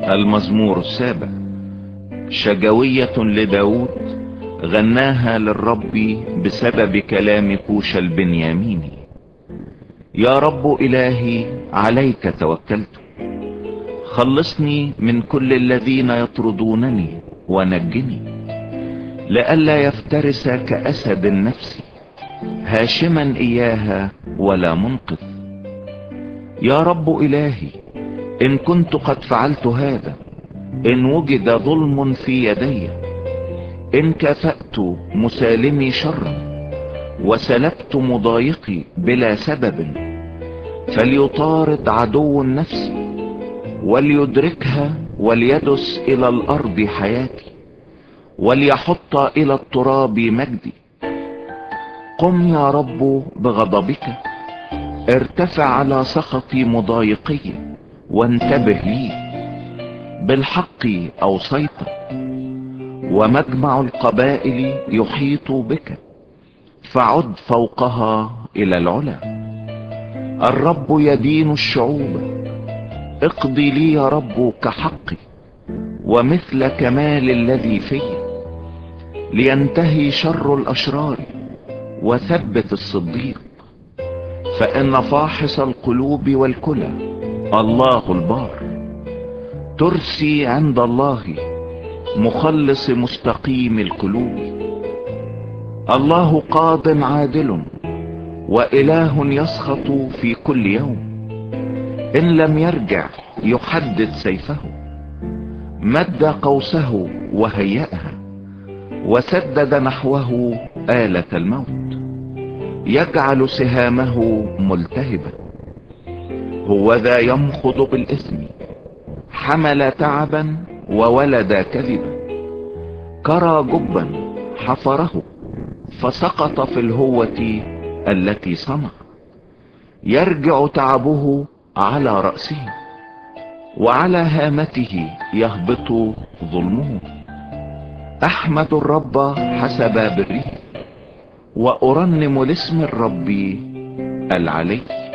المزمور 7. شجوية لداود غناها للرب بسبب كلام كوش البنياميني. يا رب إلهي عليك توكلت، خلصني من كل الذين يطردونني ونجني، لئلا يفترس كأسد النفس هاشما إياها ولا منقذ. يا رب إلهي إن كنت قد فعلت هذا، إن وجد ظلم في يدي، إن كافأت مسالمي شرا وسلبت مضايقي بلا سبب، فليطارد عدو النفس وليدركها وليدس إلى الأرض حياتي وليحط إلى التراب مجدي. قم يا رب بغضبك، ارتفع على سخط مضايقي وانتبه لي. بالحق أوصيت ومجمع القبائل يحيط بك، فعد فوقها إلى العلا. الرب يدين الشعوب، اقضي لي يا رب كحقي ومثل كمال الذي في، لينتهي شر الأشرار وثبت الصديق. فإن فاحص القلوب والكلى الله البار، ترسي عند الله مخلص مستقيم القلوب. الله قاض عادل وإله يسخط في كل يوم، إن لم يرجع يحدد سيفه. مد قوسه وهيأها وسدد نحوه آلة الموت، يجعل سهامه ملتهبة. هو ذا يمخض بالإثم، حمل تعبا وولد كذبا. كرى جبا حفره فسقط في الهوة التي صنع. يرجع تعبه على رأسه وعلى هامته يهبط ظلمه. أحمد الرب حسب بره وأرنم لاسم الرب العلي.